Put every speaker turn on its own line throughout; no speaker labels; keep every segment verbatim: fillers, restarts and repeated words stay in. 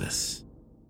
Elvis.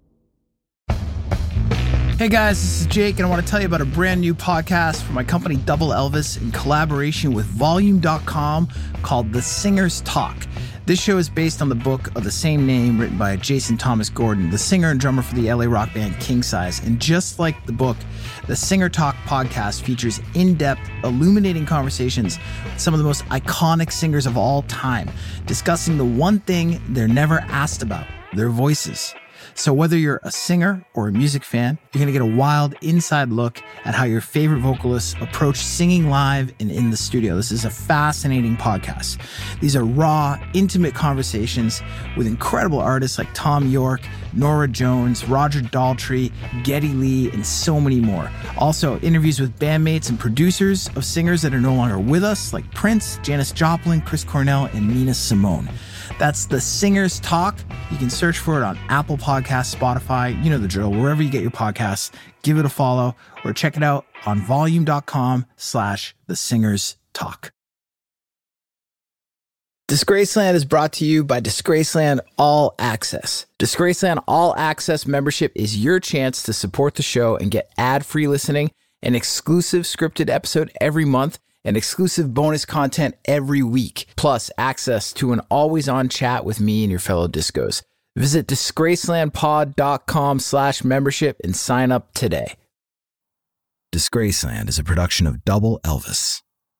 Hey guys, this is Jake, and I want to tell you about a brand new podcast from my company Double Elvis in collaboration with Volume dot com called The Singer's Talk. This show is based on the book of the same name written by Jason Thomas Gordon, the singer and drummer for the L A rock band King Size. And just like the book, the Singer Talk podcast features in-depth, illuminating conversations with some of the most iconic singers of all time, discussing the one thing they're never asked about, their voices. So whether you're a singer or a music fan, you're going to get a wild inside look at how your favorite vocalists approach singing live and in the studio. This is a fascinating podcast. These are raw, intimate conversations with incredible artists like Thom Yorke, Norah Jones, Roger Daltrey, Geddy Lee, and so many more. Also, interviews with bandmates and producers of singers that are no longer with us, like Prince, Janis Joplin, Chris Cornell, and Nina Simone. That's The Singer's Talk. You can search for it on Apple Podcasts, Spotify, you know the drill, wherever you get your podcasts. Give it a follow or check it out on volume.com slash The Singer's Talk. Disgraceland is brought to you by Disgraceland All Access. Disgraceland All Access membership is your chance to support the show and get ad-free listening, an exclusive scripted episode every month, and exclusive bonus content every week, plus access to an always-on chat with me and your fellow discos. Visit disgracelandpod.com slash membership and sign up today. Disgraceland is a production of Double Elvis.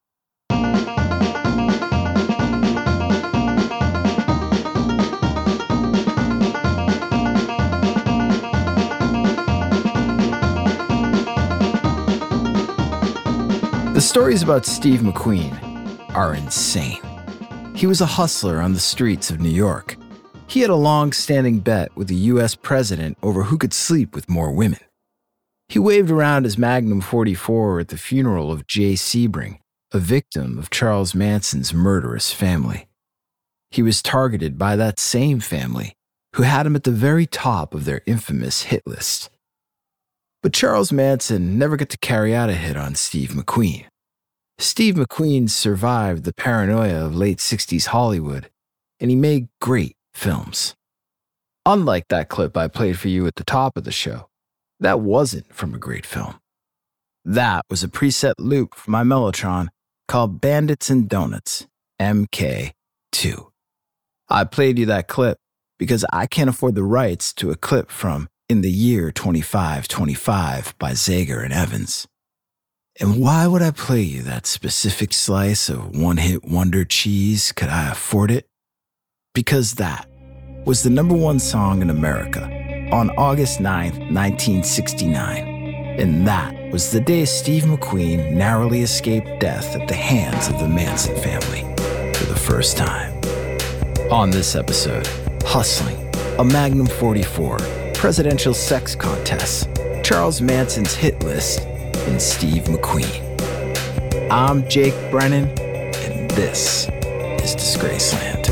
The stories about Steve McQueen are insane. He was a hustler on the streets of New York. He had a long-standing bet with the U S president over who could sleep with more women. He waved around his Magnum forty-four at the funeral of Jay Sebring, a victim of Charles Manson's murderous family. He was targeted by that same family, who had him at the very top of their infamous hit list. But Charles Manson never got to carry out a hit on Steve McQueen. Steve McQueen survived the paranoia of late sixties Hollywood, and he made great films. Unlike that clip I played for you at the top of the show, that wasn't from a great film. That was a preset loop from my Mellotron called Bandits and Donuts, M K two. I played you that clip because I can't afford the rights to a clip from In the Year twenty-five twenty-five by Zager and Evans. And why would I play you that specific slice of one-hit wonder cheese? Could I afford it? Because that was the number one song in America on August ninth, nineteen sixty-nine. And that was the day Steve McQueen narrowly escaped death at the hands of the Manson family for the first time. On this episode, hustling, a Magnum forty-four, presidential sex contests, Charles Manson's hit list, and Steve McQueen. I'm Jake Brennan, and this is Disgraceland.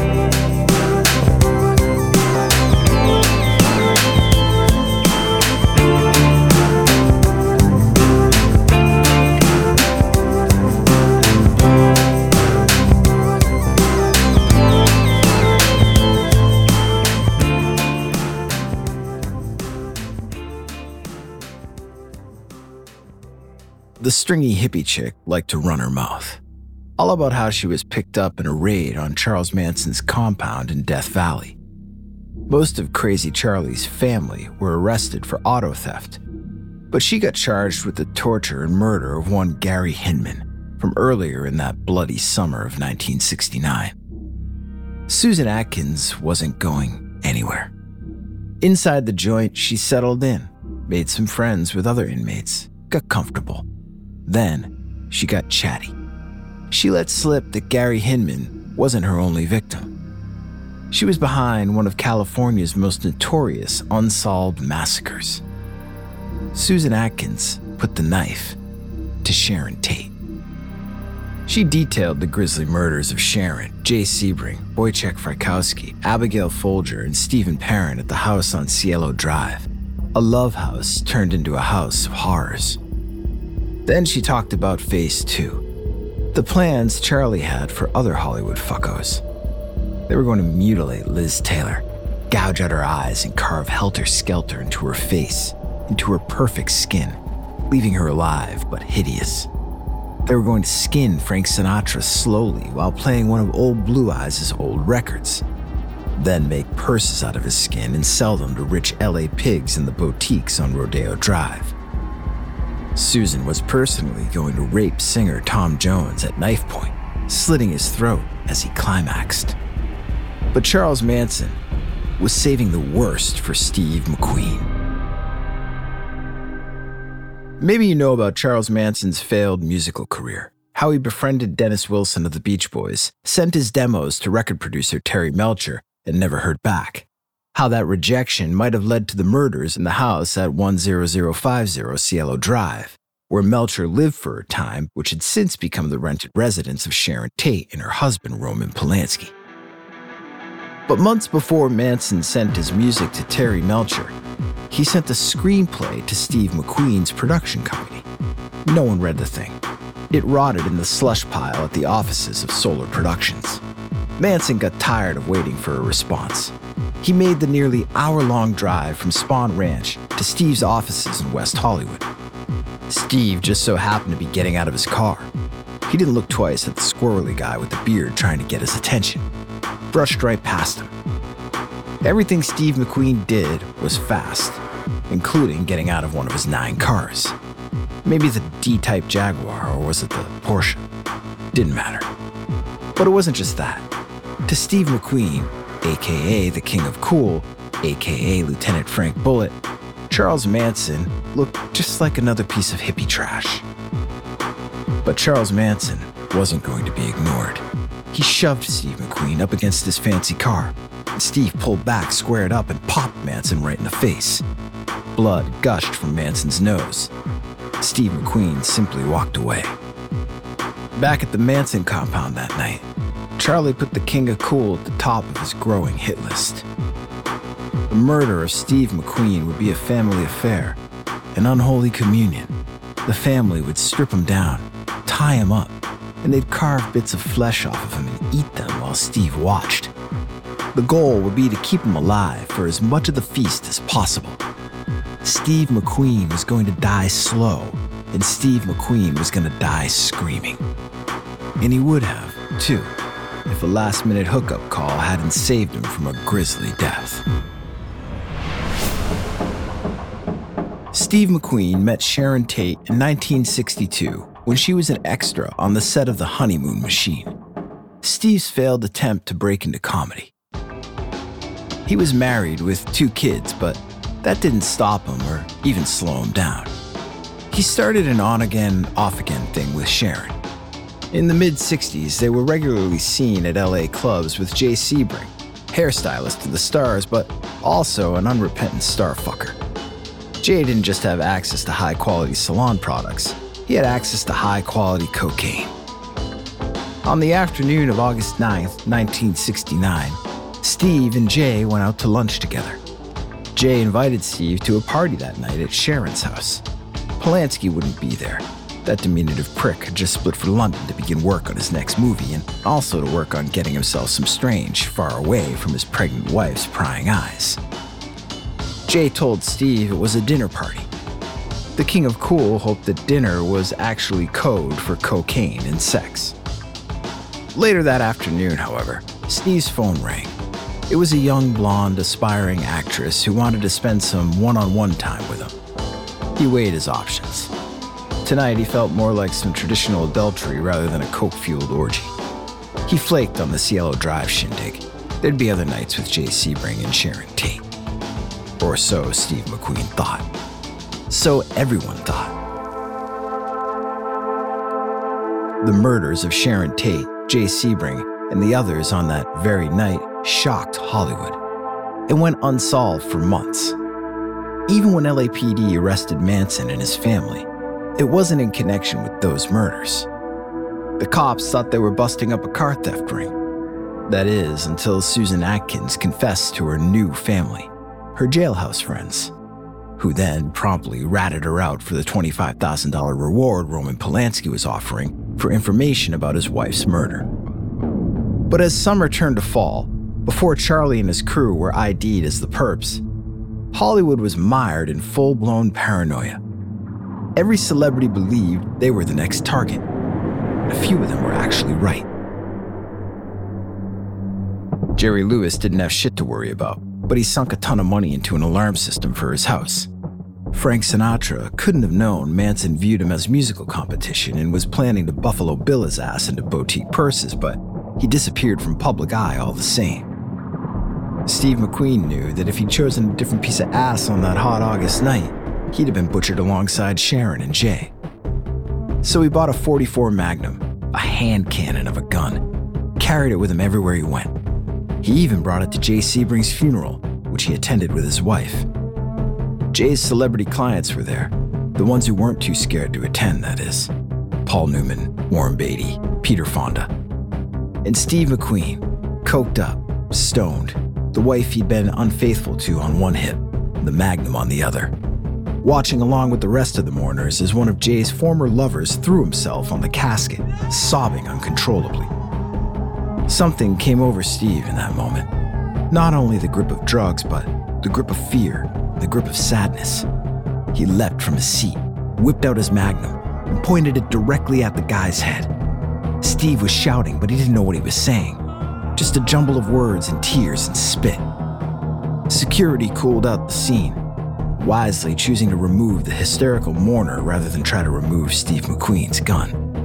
The stringy hippie chick liked to run her mouth, all about how she was picked up in a raid on Charles Manson's compound in Death Valley. Most of Crazy Charlie's family were arrested for auto theft, but she got charged with the torture and murder of one Gary Hinman from earlier in that bloody summer of nineteen sixty-nine. Susan Atkins wasn't going anywhere. Inside the joint, she settled in, made some friends with other inmates, got comfortable. Then, she got chatty. She let slip that Gary Hinman wasn't her only victim. She was behind one of California's most notorious unsolved massacres. Susan Atkins put the knife to Sharon Tate. She detailed the grisly murders of Sharon, Jay Sebring, Wojciech Frykowski, Abigail Folger, and Stephen Parent at the house on Cielo Drive, a love house turned into a house of horrors. Then she talked about Phase Two, the plans Charlie had for other Hollywood fuckos. They were going to mutilate Liz Taylor, gouge out her eyes and carve helter-skelter into her face, into her perfect skin, leaving her alive but hideous. They were going to skin Frank Sinatra slowly while playing one of Old Blue Eyes' old records, then make purses out of his skin and sell them to rich L A pigs in the boutiques on Rodeo Drive. Susan was personally going to rape singer Tom Jones at knife point, slitting his throat as he climaxed. But Charles Manson was saving the worst for Steve McQueen. Maybe you know about Charles Manson's failed musical career, how he befriended Dennis Wilson of the Beach Boys, sent his demos to record producer Terry Melcher, and never heard back. How that rejection might have led to the murders in the house at one zero zero five zero Cielo Drive, where Melcher lived for a time, which had since become the rented residence of Sharon Tate and her husband Roman Polanski. But months before Manson sent his music to Terry Melcher, he sent a screenplay to Steve McQueen's production company. No one read the thing. It rotted in the slush pile at the offices of Solar Productions. Manson got tired of waiting for a response. He made the nearly hour-long drive from Spahn Ranch to Steve's offices in West Hollywood. Steve just so happened to be getting out of his car. He didn't look twice at the squirrely guy with the beard trying to get his attention. Brushed right past him. Everything Steve McQueen did was fast, including getting out of one of his nine cars. Maybe the D-type Jaguar, or was it the Porsche? Didn't matter. But it wasn't just that. To Steve McQueen, aka the King of Cool, aka Lieutenant Frank Bullitt, Charles Manson looked just like another piece of hippie trash. But Charles Manson wasn't going to be ignored. He shoved Steve McQueen up against his fancy car, and Steve pulled back, squared up, and popped Manson right in the face. Blood gushed from Manson's nose. Steve McQueen simply walked away. Back at the Manson compound that night, Charlie put the King of Cool at the top of his growing hit list. The murder of Steve McQueen would be a family affair, an unholy communion. The family would strip him down, tie him up, and they'd carve bits of flesh off of him and eat them while Steve watched. The goal would be to keep him alive for as much of the feast as possible. Steve McQueen was going to die slow, and Steve McQueen was going to die screaming. And he would have, too, if a last-minute hookup call hadn't saved him from a grisly death. Steve McQueen met Sharon Tate in nineteen sixty-two when she was an extra on the set of The Honeymoon Machine, Steve's failed attempt to break into comedy. He was married with two kids, but that didn't stop him or even slow him down. He started an on-again, off-again thing with Sharon. In the mid-sixties, they were regularly seen at L A clubs with Jay Sebring, hairstylist to the stars, but also an unrepentant starfucker. Jay didn't just have access to high-quality salon products, he had access to high-quality cocaine. On the afternoon of August ninth, nineteen sixty-nine, Steve and Jay went out to lunch together. Jay invited Steve to a party that night at Sharon's house. Polanski wouldn't be there. That diminutive prick had just split for London to begin work on his next movie and also to work on getting himself some strange, far away from his pregnant wife's prying eyes. Jay told Steve it was a dinner party. The King of Cool hoped that dinner was actually code for cocaine and sex. Later that afternoon, however, Steve's phone rang. It was a young, blonde, aspiring actress who wanted to spend some one-on-one time with him. He weighed his options. Tonight, he felt more like some traditional adultery rather than a coke-fueled orgy. He flaked on the Cielo Drive shindig. There'd be other nights with Jay Sebring and Sharon Tate. Or so Steve McQueen thought. So everyone thought. The murders of Sharon Tate, Jay Sebring, and the others on that very night shocked Hollywood. It went unsolved for months. Even when L A P D arrested Manson and his family, it wasn't in connection with those murders. The cops thought they were busting up a car theft ring. That is, until Susan Atkins confessed to her new family, her jailhouse friends, who then promptly ratted her out for the twenty-five thousand dollars reward Roman Polanski was offering for information about his wife's murder. But as summer turned to fall, Before Charlie and his crew were I D'd as the Perps, Hollywood was mired in full-blown paranoia. Every celebrity believed they were the next target. A few of them were actually right. Jerry Lewis didn't have shit to worry about, but he sunk a ton of money into an alarm system for his house. Frank Sinatra couldn't have known Manson viewed him as musical competition and was planning to Buffalo Bill his ass into boutique purses, but he disappeared from public eye all the same. Steve McQueen knew that if he'd chosen a different piece of ass on that hot August night, he'd have been butchered alongside Sharon and Jay. So he bought a forty-four Magnum, a hand cannon of a gun, carried it with him everywhere he went. He even brought it to Jay Sebring's funeral, which he attended with his wife. Jay's celebrity clients were there, the ones who weren't too scared to attend, that is. Paul Newman, Warren Beatty, Peter Fonda. And Steve McQueen, coked up, stoned, the wife he'd been unfaithful to on one hip, the Magnum on the other. Watching along with the rest of the mourners as one of Jay's former lovers threw himself on the casket, sobbing uncontrollably. Something came over Steve in that moment. Not only the grip of drugs, but the grip of fear, the grip of sadness. He leapt from his seat, whipped out his Magnum, and pointed it directly at the guy's head. Steve was shouting, but he didn't know what he was saying. Just a jumble of words and tears and spit. Security cooled out the scene, wisely choosing to remove the hysterical mourner rather than try to remove Steve McQueen's gun.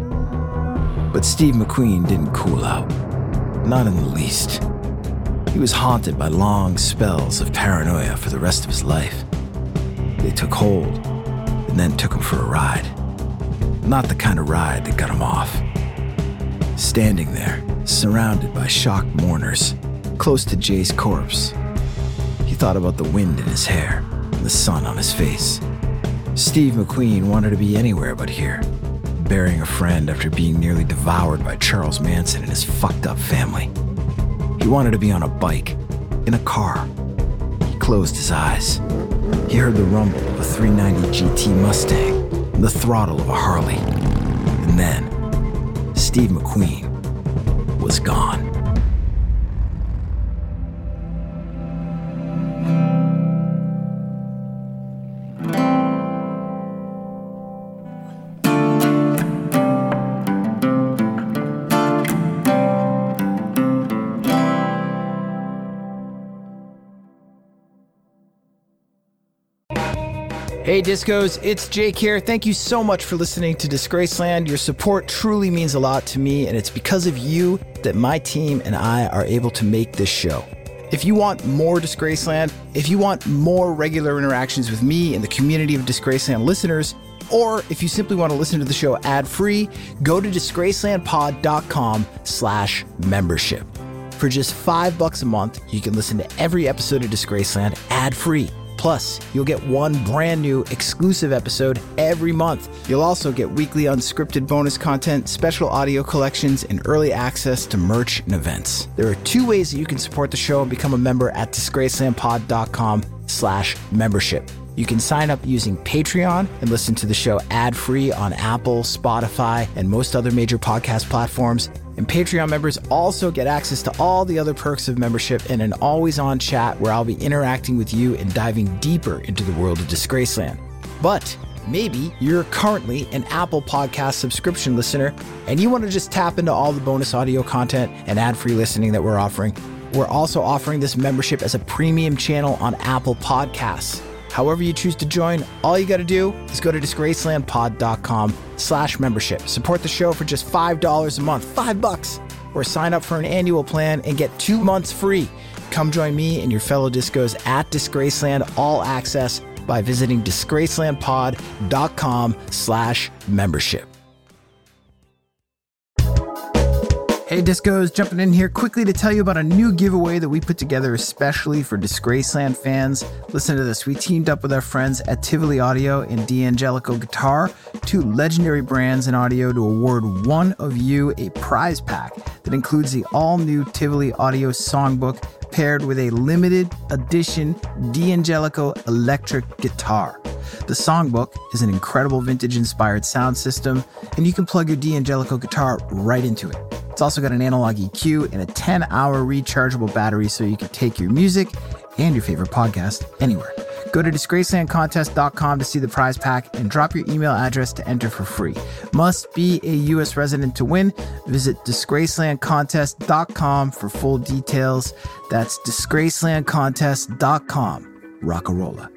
But Steve McQueen didn't cool out, not in the least. He was haunted by long spells of paranoia for the rest of his life. They took hold and then took him for a ride. Not the kind of ride that got him off. Standing there, surrounded by shocked mourners, close to Jay's corpse, he thought about the wind in his hair and the sun on his face. Steve McQueen wanted to be anywhere but here, burying a friend after being nearly devoured by Charles Manson and his fucked up family. He wanted to be on a bike, in a car. He closed his eyes. He heard the rumble of a three ninety G T Mustang and the throttle of a Harley. And then, Steve McQueen was gone.
Hey Discos, it's Jake here. Thank you so much for listening to Disgraceland. Your support truly means a lot to me, and it's because of you that my team and I are able to make this show. If you want more Disgraceland, if you want more regular interactions with me and the community of Disgraceland listeners, or if you simply want to listen to the show ad-free, go to disgracelandpod.com slash membership. For just five bucks a month, you can listen to every episode of Disgraceland ad-free. Plus, you'll get one brand new exclusive episode every month. You'll also get weekly unscripted bonus content, special audio collections, and early access to merch and events. There are two ways that you can support the show and become a member at disgracelandpod.com slash membership. You can sign up using Patreon and listen to the show ad-free on Apple, Spotify, and most other major podcast platforms. And Patreon members also get access to all the other perks of membership and an always-on chat where I'll be interacting with you and diving deeper into the world of Disgraceland. But maybe you're currently an Apple Podcast subscription listener and you want to just tap into all the bonus audio content and ad-free listening that we're offering. We're also offering this membership as a premium channel on Apple Podcasts. However you choose to join, all you got to do is go to disgracelandpod.com slash membership. Support the show for just five dollars a month, five bucks, or sign up for an annual plan and get two months free. Come join me and your fellow discos at Disgraceland All Access by visiting disgracelandpod.com slash membership. Hey Discos, jumping in here quickly to tell you about a new giveaway that we put together especially for Disgraceland fans. Listen to this. We teamed up with our friends at Tivoli Audio and D'Angelico Guitar, two legendary brands in audio, to award one of you a prize pack that includes the all-new Tivoli Audio songbook paired with a limited edition D'Angelico electric guitar. The songbook is an incredible vintage-inspired sound system, and you can plug your D'Angelico guitar right into it. It's also got an analog E Q and a ten-hour rechargeable battery so you can take your music and your favorite podcast anywhere. Go to disgraceland contest dot com to see the prize pack and drop your email address to enter for free. Must be a U S resident to win. Visit disgraceland contest dot com for full details. That's disgraceland contest dot com. Rockarola.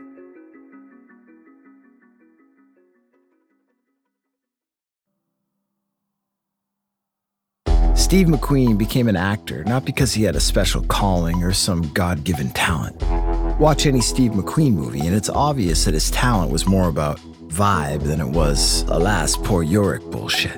Steve McQueen became an actor not because he had a special calling or some God-given talent. Watch any Steve McQueen movie and it's obvious that his talent was more about vibe than it was, alas, poor Yorick bullshit.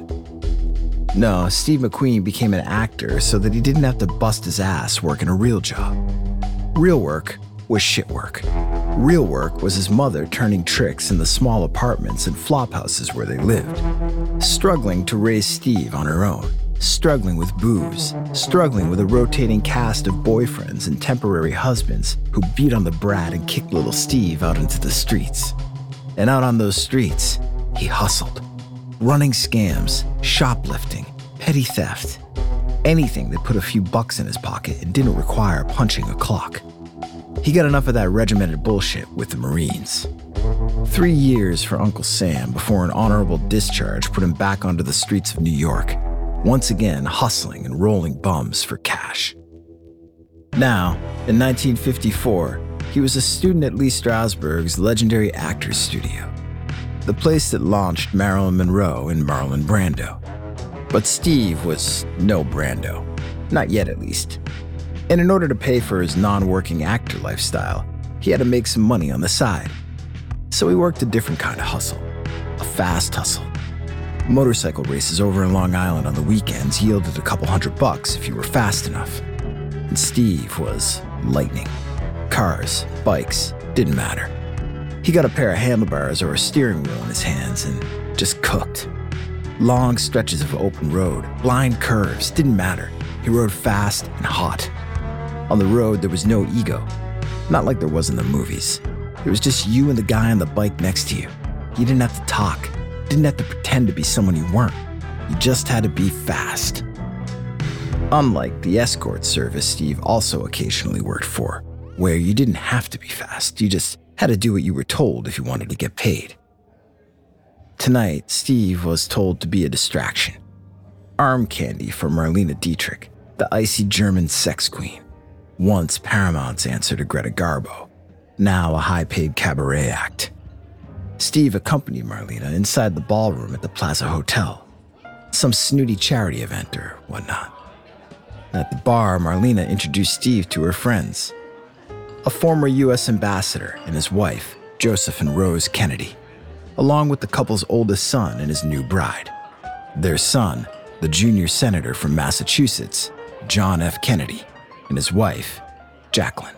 No, Steve McQueen became an actor so that he didn't have to bust his ass working a real job. Real work was shit work. Real work was his mother turning tricks in the small apartments and flop houses where they lived, struggling to raise Steve on her own. Struggling with booze, struggling with a rotating cast of boyfriends and temporary husbands who beat on the brat and kicked little Steve out into the streets. And out on those streets, he hustled. Running scams, shoplifting, petty theft, anything that put a few bucks in his pocket and didn't require punching a clock. He got enough of that regimented bullshit with the Marines. Three years for Uncle Sam before an honorable discharge put him back onto the streets of New York, once again hustling and rolling bums for cash. Now, in nineteen fifty-four, he was a student at Lee Strasberg's legendary Actors Studio, the place that launched Marilyn Monroe and Marlon Brando. But Steve was no Brando, not yet at least. And in order to pay for his non-working actor lifestyle, he had to make some money on the side. So he worked a different kind of hustle, a fast hustle. Motorcycle races over in Long Island on the weekends yielded a couple hundred bucks if you were fast enough. And Steve was lightning. Cars, bikes, didn't matter. He got a pair of handlebars or a steering wheel in his hands and just cooked. Long stretches of open road, blind curves, didn't matter. He rode fast and hot. On the road, there was no ego. Not like there was in the movies. It was just you and the guy on the bike next to you. You didn't have to talk. Didn't have to pretend to be someone you weren't. You just had to be fast. Unlike the escort service Steve also occasionally worked for, where you didn't have to be fast, you just had to do what you were told if you wanted to get paid. Tonight, Steve was told to be a distraction. Arm candy for Marlene Dietrich, the icy German sex queen. Once Paramount's answer to Greta Garbo, now a high-paid cabaret act. Steve accompanied Marlena inside the ballroom at the Plaza Hotel, some snooty charity event or whatnot. At the bar, Marlena introduced Steve to her friends, a former U S ambassador and his wife, Joseph and Rose Kennedy, along with the couple's oldest son and his new bride. Their son, the junior senator from Massachusetts, John F. Kennedy, and his wife, Jacqueline.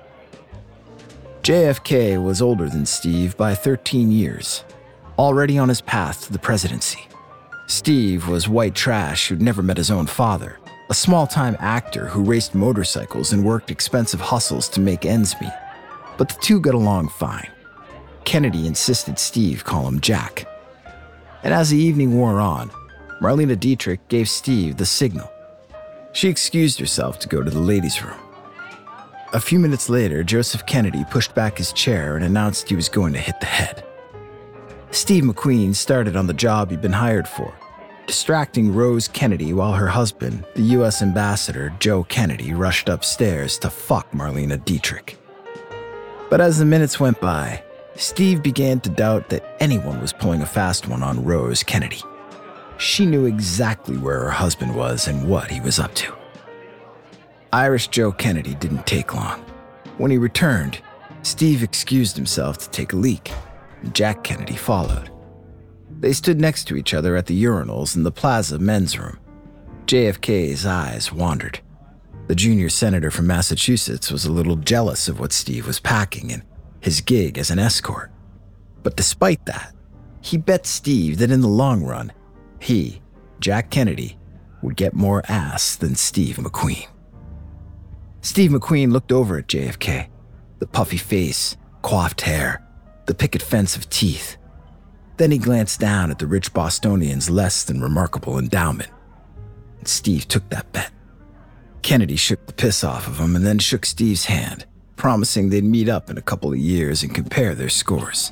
J F K was older than Steve by thirteen years, already on his path to the presidency. Steve was white trash who'd never met his own father, a small-time actor who raced motorcycles and worked expensive hustles to make ends meet. But the two got along fine. Kennedy insisted Steve call him Jack. And as the evening wore on, Marlene Dietrich gave Steve the signal. She excused herself to go to the ladies' room. A few minutes later, Joseph Kennedy pushed back his chair and announced he was going to hit the head. Steve McQueen started on the job he'd been hired for, distracting Rose Kennedy while her husband, the U S ambassador Joe Kennedy, rushed upstairs to fuck Marlene Dietrich. But as the minutes went by, Steve began to doubt that anyone was pulling a fast one on Rose Kennedy. She knew exactly where her husband was and what he was up to. Irish Joe Kennedy didn't take long. When he returned, Steve excused himself to take a leak, and Jack Kennedy followed. They stood next to each other at the urinals in the Plaza men's room. J F K's eyes wandered. The junior senator from Massachusetts was a little jealous of what Steve was packing and his gig as an escort. But despite that, he bet Steve that in the long run, he, Jack Kennedy, would get more ass than Steve McQueen. Steve McQueen looked over at J F K, the puffy face, coiffed hair, the picket fence of teeth. Then he glanced down at the rich Bostonian's less than remarkable endowment.
and Steve took that bet. Kennedy shook the piss off of him and then shook Steve's hand, promising they'd meet up in a couple of years and compare their scores.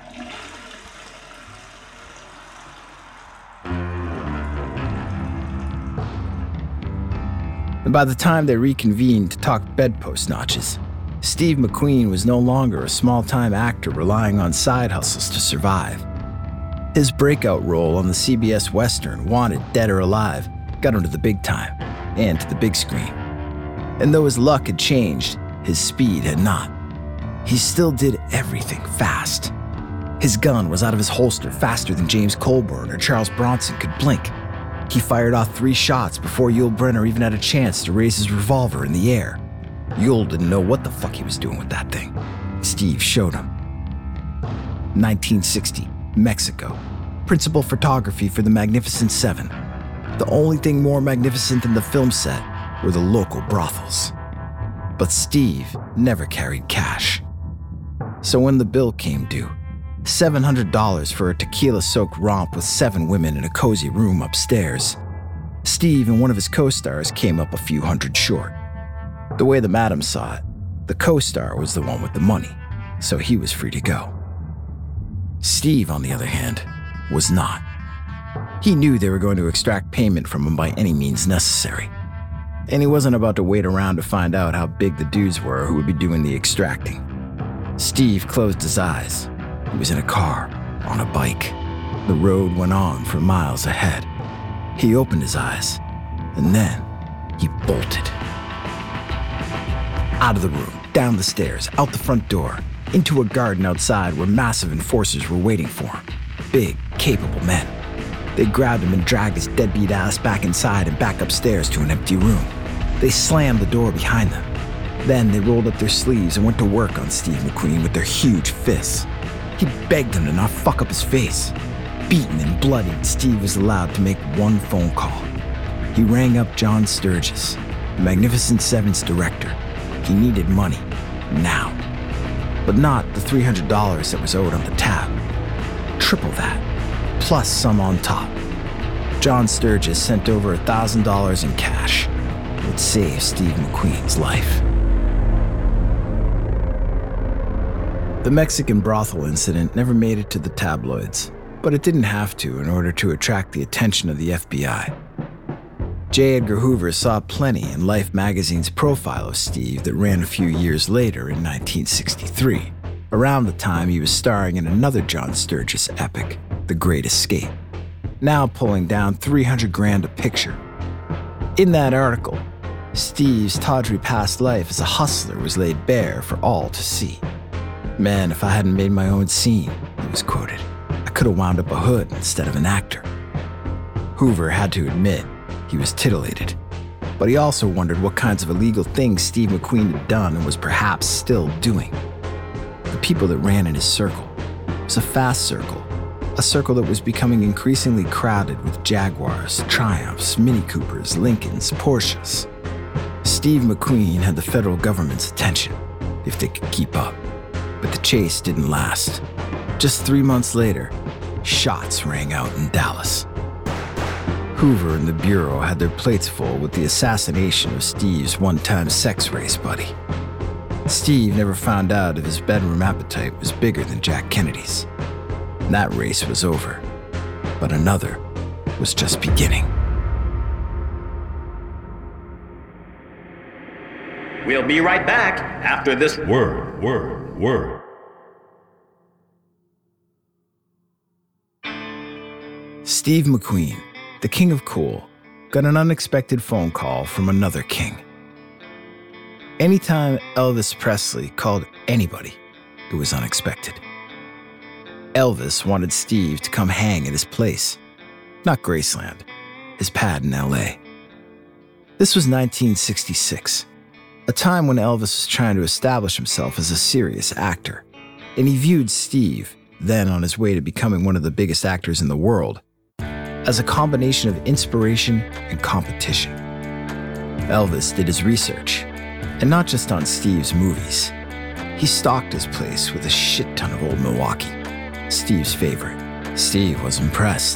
And by the time they reconvened to talk bedpost notches, Steve McQueen was no longer a small-time actor relying on side hustles to survive. His breakout role on the C B S Western Wanted Dead or Alive got him to the big time and to the big screen. And though his luck had changed, his speed had not. He still did everything fast. His gun was out of his holster faster than James Colburn or Charles Bronson could blink. He fired off three shots before Yul Brynner even had a chance to raise his revolver in the air. Yul didn't know what the fuck he was doing with that thing. Steve showed him. nineteen sixty, Mexico. Principal photography for the Magnificent Seven. The only thing more magnificent than the film set were the local brothels. But Steve never carried cash. So when the bill came due, seven hundred dollars for a tequila-soaked romp with seven women in a cozy room upstairs, Steve and one of his co-stars came up a few hundred short. The way the madam saw it, the co-star was the one with the money, so he was free to go. Steve, on the other hand, was not. He knew they were going to extract payment from him by any means necessary. And he wasn't about to wait around to find out how big the dudes were who would be doing the extracting. Steve closed his eyes. He was in a car, on a bike. The road went on for miles ahead. He opened his eyes, and then he bolted. Out of the room, down the stairs, out the front door, into a garden outside where massive enforcers were waiting for him. Big, capable men. They grabbed him and dragged his deadbeat ass back inside and back upstairs to an empty room. They slammed the door behind them. Then they rolled up their sleeves and went to work on Steve McQueen with their huge fists. He begged them to not fuck up his face. Beaten and bloodied, Steve was allowed to make one phone call. He rang up John Sturges, the Magnificent Seven's director. He needed money, now. But not the three hundred dollars that was owed on the tab. Triple that, plus some on top. John Sturges sent over one thousand dollars in cash. It would save Steve McQueen's life. The Mexican brothel incident never made it to the tabloids, but it didn't have to in order to attract the attention of the F B I. J. Edgar Hoover saw plenty in Life magazine's profile of Steve that ran a few years later in nineteen sixty-three, around the time he was starring in another John Sturges epic, The Great Escape, now pulling down three hundred grand a picture. In that article, Steve's tawdry past life as a hustler was laid bare for all to see. "Man, if I hadn't made my own scene," he was quoted, "I could have wound up a hood instead of an actor." Hoover had to admit he was titillated, but he also wondered what kinds of illegal things Steve McQueen had done and was perhaps still doing. The people that ran in his circle was a fast circle, a circle that was becoming increasingly crowded with Jaguars, Triumphs, Mini Coopers, Lincolns, Porsches. Steve McQueen had the federal government's attention, if they could keep up. But the chase didn't last. Just three months later, shots rang out in Dallas. Hoover and the Bureau had their plates full with the assassination of Steve's one-time sex race buddy. Steve never found out if his bedroom appetite was bigger than Jack Kennedy's. That race was over, but another was just beginning.
We'll be right back after this word, word, word.
Steve McQueen, the king of cool, got an unexpected phone call from another king. Anytime Elvis Presley called anybody, it was unexpected. Elvis wanted Steve to come hang at his place, not Graceland, his pad in L A. This was nineteen sixty-six, a time when Elvis was trying to establish himself as a serious actor, and he viewed Steve, then on his way to becoming one of the biggest actors in the world, as a combination of inspiration and competition. Elvis did his research, and not just on Steve's movies. He stocked his place with a shit ton of old Milwaukee, Steve's favorite. Steve was impressed,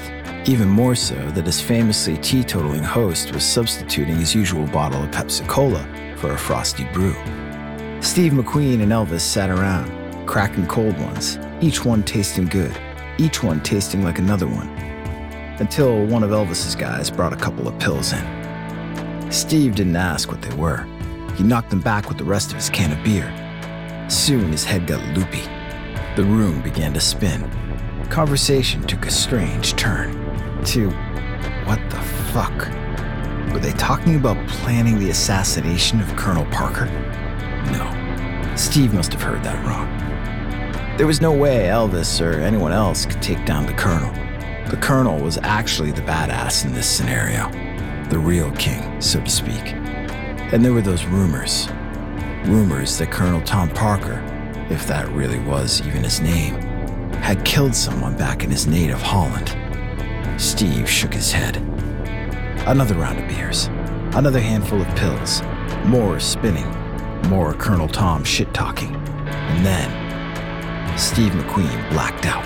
Even more so that his famously teetotaling host was substituting his usual bottle of Pepsi-Cola for a frosty brew. Steve McQueen and Elvis sat around, cracking cold ones, each one tasting good, each one tasting like another one, until one of Elvis's guys brought a couple of pills in. Steve didn't ask what they were. He knocked them back with the rest of his can of beer. Soon his head got loopy. The room began to spin. Conversation took a strange turn to, what the fuck? Were they talking about planning the assassination of Colonel Parker? No, Steve must have heard that wrong. There was no way Elvis or anyone else could take down the Colonel. The Colonel was actually the badass in this scenario, the real king, so to speak. And there were those rumors. Rumors that Colonel Tom Parker, if that really was even his name, had killed someone back in his native Holland. Steve shook his head. Another round of beers, another handful of pills, more spinning, more Colonel Tom shit-talking, and then Steve McQueen blacked out.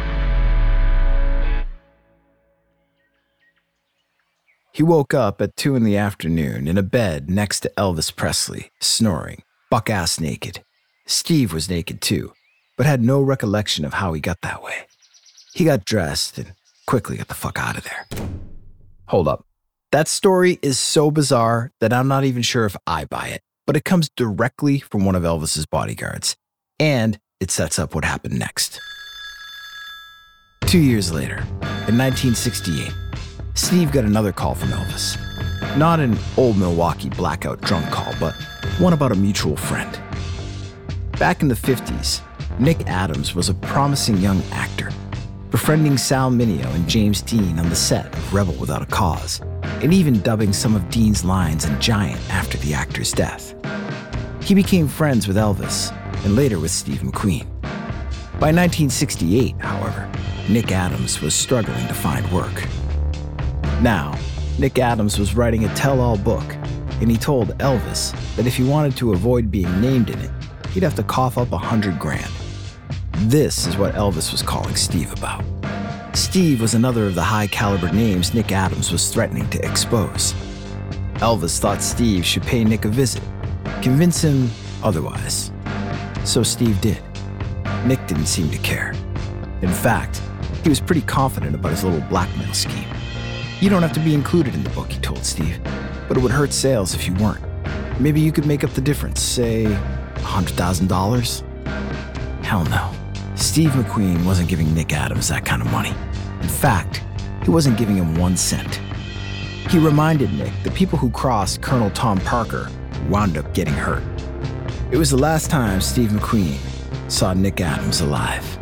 He woke up at two in the afternoon in a bed next to Elvis Presley, snoring, buck-ass naked. Steve was naked too, but had no recollection of how he got that way. He got dressed and quickly got the fuck out of there. Hold up. That story is so bizarre that I'm not even sure if I buy it, but it comes directly from one of Elvis's bodyguards, and it sets up what happened next. Two years later, in nineteen sixty-eight, Steve got another call from Elvis. Not an old Milwaukee blackout drunk call, but one about a mutual friend. Back in the fifties, Nick Adams was a promising young actor, befriending Sal Mineo and James Dean on the set of Rebel Without a Cause, and even dubbing some of Dean's lines in Giant after the actor's death. He became friends with Elvis, and later with Steve McQueen. By nineteen sixty-eight, however, Nick Adams was struggling to find work. Now, Nick Adams was writing a tell-all book, and he told Elvis that if he wanted to avoid being named in it, he'd have to cough up a hundred grand. This is what Elvis was calling Steve about. Steve was another of the high-caliber names Nick Adams was threatening to expose. Elvis thought Steve should pay Nick a visit, convince him otherwise. So Steve did. Nick didn't seem to care. In fact, he was pretty confident about his little blackmail scheme. You don't have to be included in the book, he told Steve, but it would hurt sales if you weren't. Maybe you could make up the difference, say one hundred thousand dollars? Hell no. Steve McQueen wasn't giving Nick Adams that kind of money. In fact, he wasn't giving him one cent. He reminded Nick that people who crossed Colonel Tom Parker wound up getting hurt. It was the last time Steve McQueen saw Nick Adams alive.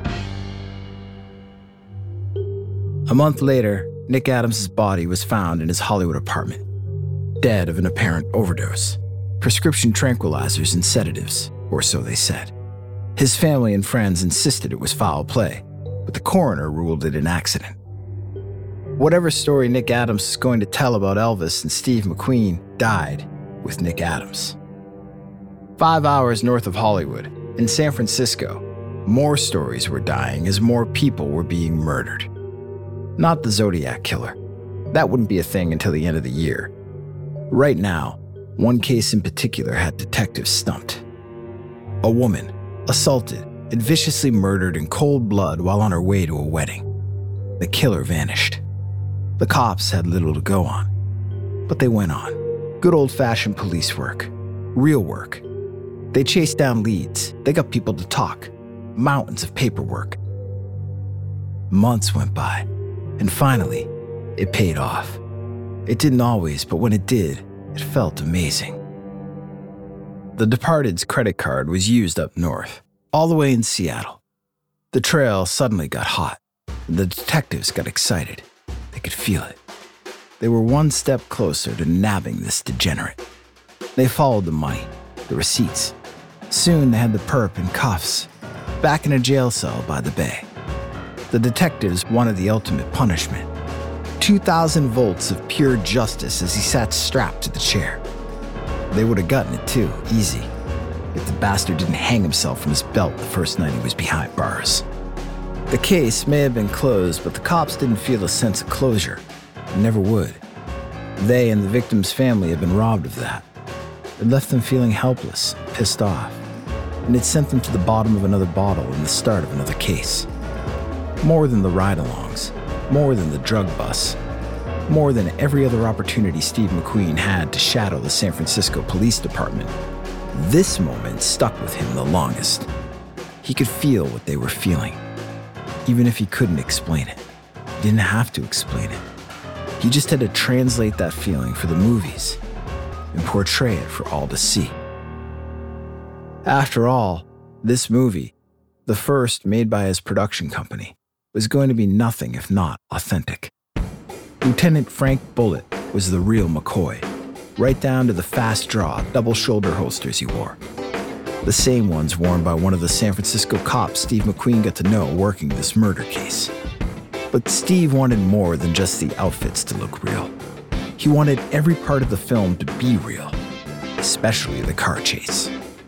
A month later, Nick Adams' body was found in his Hollywood apartment, dead of an apparent overdose, prescription tranquilizers and sedatives, or so they said. His family and friends insisted it was foul play, but the coroner ruled it an accident. Whatever story Nick Adams is going to tell about Elvis and Steve McQueen died with Nick Adams. Five hours north of Hollywood, in San Francisco, more stories were dying as more people were being murdered. Not the Zodiac Killer. That wouldn't be a thing until the end of the year. Right now, one case in particular had detectives stumped. A woman, assaulted and viciously murdered in cold blood while on her way to a wedding. The killer vanished. The cops had little to go on, but they went on. Good old-fashioned police work. Real work. They chased down leads. They got people to talk. Mountains of paperwork. Months went by. And finally, it paid off. It didn't always, but when it did, it felt amazing. The departed's credit card was used up north, all the way in Seattle. The trail suddenly got hot, and the detectives got excited. They could feel it. They were one step closer to nabbing this degenerate. They followed the money, the receipts. Soon they had the perp in cuffs, back in a jail cell by the bay. The detectives wanted the ultimate punishment. two thousand volts of pure justice as he sat strapped to the chair. They would have gotten it too, easy, if the bastard didn't hang himself from his belt the first night he was behind bars. The case may have been closed, but the cops didn't feel a sense of closure. They never would. They and the victim's family had been robbed of that. It left them feeling helpless, pissed off, and it sent them to the bottom of another bottle and the start of another case. More than the ride-alongs, more than the drug bus, more than every other opportunity Steve McQueen had to shadow the San Francisco Police Department, this moment stuck with him the longest. He could feel what they were feeling, even if he couldn't explain it. He didn't have to explain it. He just had to translate that feeling for the movies and portray it for all to see. After all, this movie, the first made by his production company, was going to be nothing if not authentic. Lieutenant Frank Bullitt was the real McCoy, right down to the fast-draw double shoulder holsters he wore. The same ones worn by one of the San Francisco cops Steve McQueen got to know working this murder case. But Steve wanted more than just the outfits to look real. He wanted every part of the film to be real, especially the car chase.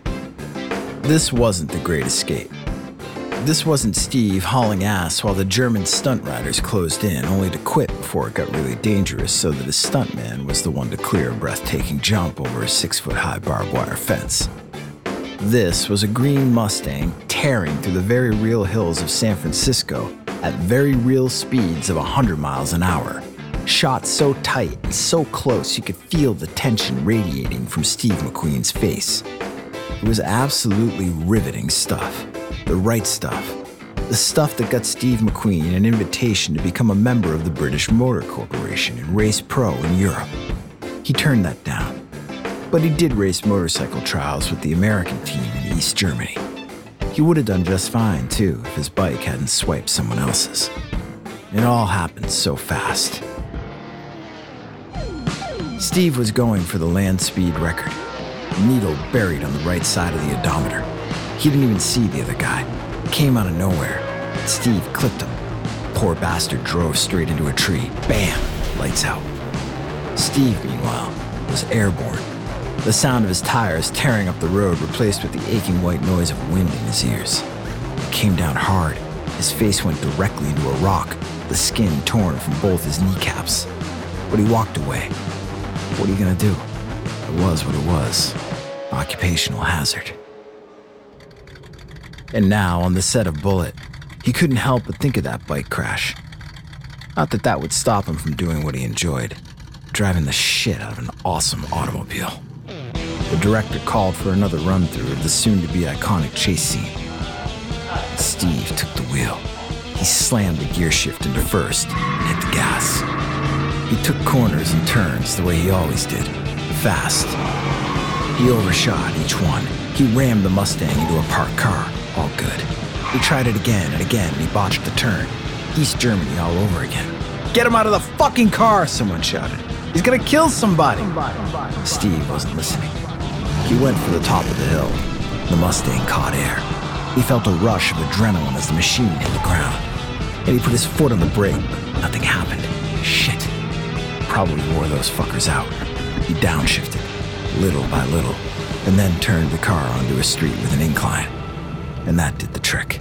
This wasn't The Great Escape. This wasn't Steve hauling ass while the German stunt riders closed in, only to quit before it got really dangerous so that his stuntman was the one to clear a breathtaking jump over a six-foot-high barbed wire fence. This was a green Mustang tearing through the very real hills of San Francisco at very real speeds of one hundred miles an hour, shot so tight and so close you could feel the tension radiating from Steve McQueen's face. It was absolutely riveting stuff. The right stuff. The stuff that got Steve McQueen an invitation to become a member of the British Motor Corporation and race pro in Europe. He turned that down. But he did race motorcycle trials with the American team in East Germany. He would have done just fine, too, if his bike hadn't swiped someone else's. It all happened so fast. Steve was going for the land speed record, needle buried on the right side of the odometer. He didn't even see the other guy. It came out of nowhere. Steve clipped him. Poor bastard drove straight into a tree. Bam! Lights out. Steve, meanwhile, was airborne. The sound of his tires tearing up the road replaced with the aching white noise of wind in his ears. It came down hard. His face went directly into a rock, the skin torn from both his kneecaps. But he walked away. What are you gonna do? It was what it was. Occupational hazard. And now, on the set of Bullitt, he couldn't help but think of that bike crash. Not that that would stop him from doing what he enjoyed, driving the shit out of an awesome automobile. The director called for another run-through of the soon-to-be iconic chase scene. Steve took the wheel. He slammed the gear shift into first and hit the gas. He took corners and turns the way he always did, fast. He overshot each one. He rammed the Mustang into a parked car, all good. He tried it again and again, and he botched the turn. East Germany all over again. "Get him out of the fucking car!" someone shouted. "He's gonna kill somebody!" Steve wasn't listening. He went for the top of the hill. The Mustang caught air. He felt a rush of adrenaline as the machine hit the ground. And he put his foot on the brake, but nothing happened. Shit. Probably wore those fuckers out. He downshifted, little by little, and then turned the car onto a street with an incline. And that did the trick.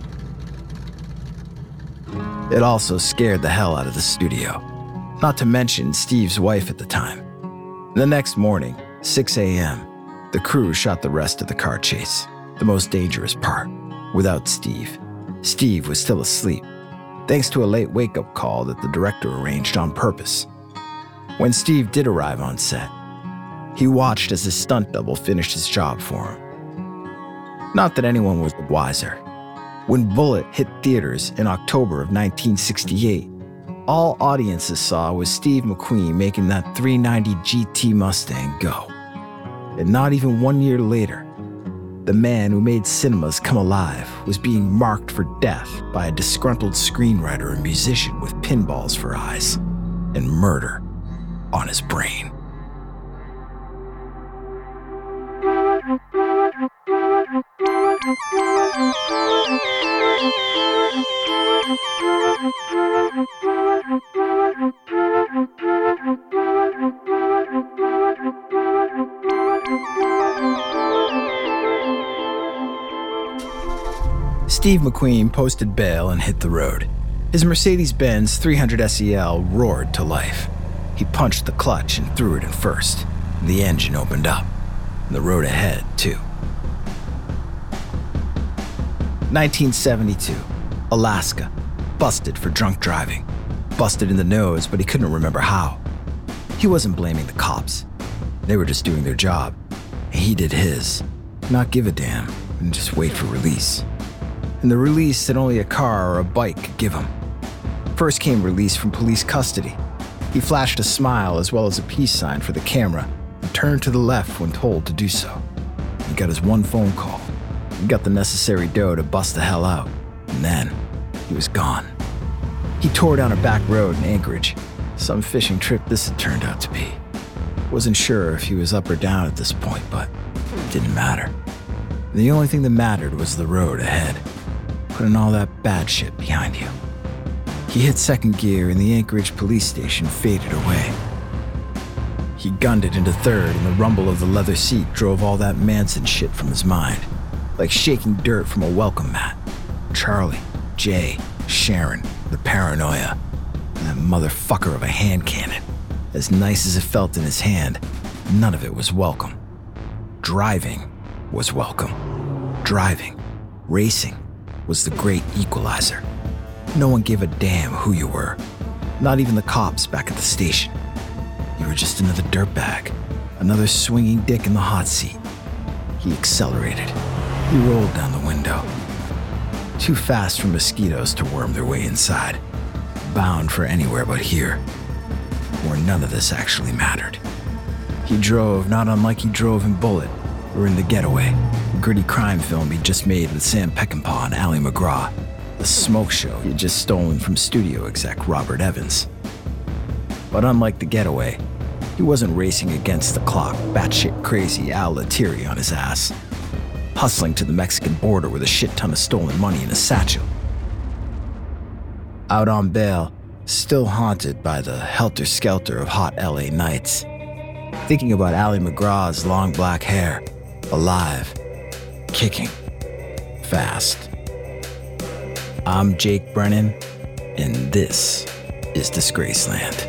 It also scared the hell out of the studio. Not to mention Steve's wife at the time. The next morning, six a.m., the crew shot the rest of the car chase, the most dangerous part, without Steve. Steve was still asleep, thanks to a late wake-up call that the director arranged on purpose. When Steve did arrive on set, he watched as his stunt double finished his job for him. Not that anyone was the wiser. When Bullitt hit theaters in October of nineteen sixty-eight, all audiences saw was Steve McQueen making that three ninety G T Mustang go. And not even one year later, the man who made cinemas come alive was being marked for death by a disgruntled screenwriter and musician with pinballs for eyes and murder on his brain. Steve McQueen posted bail and hit the road. His Mercedes-Benz three hundred S E L roared to life. He punched the clutch and threw it in first. The engine opened up. And the road ahead, too. nineteen seventy-two, Alaska. Busted for drunk driving. Busted in the nose, but he couldn't remember how. He wasn't blaming the cops. They were just doing their job. And he did his. Not give a damn and just wait for release. And the release that only a car or a bike could give him. First came release from police custody. He flashed a smile as well as a peace sign for the camera and turned to the left when told to do so. He got his one phone call. He got the necessary dough to bust the hell out. And then, he was gone. He tore down a back road in Anchorage. Some fishing trip this had turned out to be. Wasn't sure if he was up or down at this point, but it didn't matter. The only thing that mattered was the road ahead. Putting all that bad shit behind you. He hit second gear and the Anchorage police station faded away. He gunned it into third and the rumble of the leather seat drove all that Manson shit from his mind. Like shaking dirt from a welcome mat. Charlie, Jay, Sharon, the paranoia, and that motherfucker of a hand cannon. As nice as it felt in his hand, none of it was welcome. Driving was welcome. Driving, racing, was the great equalizer. No one gave a damn who you were. Not even the cops back at the station. You were just another dirtbag, another swinging dick in the hot seat. He accelerated. He rolled down the window. Too fast for mosquitoes to worm their way inside. Bound for anywhere but here, where none of this actually mattered. He drove not unlike he drove in Bullet, or in The Getaway, a gritty crime film he'd just made with Sam Peckinpah and Ali MacGraw, a smoke show he'd just stolen from studio exec Robert Evans. But unlike The Getaway, he wasn't racing against the clock, batshit crazy Al Lettieri on his ass, hustling to the Mexican border with a shit ton of stolen money in a satchel. Out on bail, still haunted by the helter-skelter of hot L A nights, thinking about Ali MacGraw's long black hair, alive, kicking, fast. I'm Jake Brennan, and this is Disgraceland.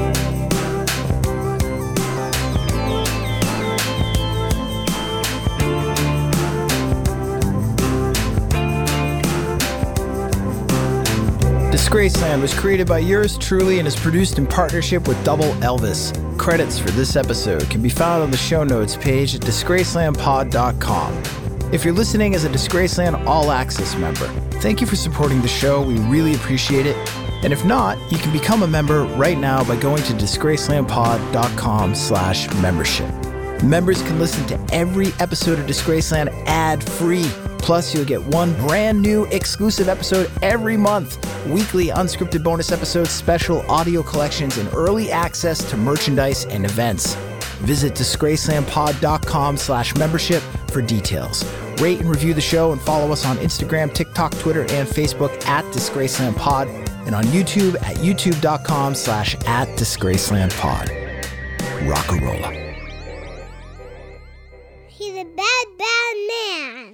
Disgraceland was created by yours truly and is produced in partnership with Double Elvis. Credits for this episode can be found on the show notes page at disgraceland pod dot com. If you're listening as a Disgraceland All Access member, thank you for supporting the show. We really appreciate it. And if not, you can become a member right now by going to disgraceland pod dot com slash membership. Members can listen to every episode of Disgraceland ad-free. Plus, you'll get one brand new exclusive episode every month. Weekly unscripted bonus episodes, special audio collections, and early access to merchandise and events. Visit disgraceland pod dot com slash membership for details. Rate and review the show and follow us on Instagram, TikTok, Twitter, and Facebook at DisgracelandPod and on YouTube at youtube dot com slash at DisgracelandPod. Rock-a-rolla.
He's a bad, bad man.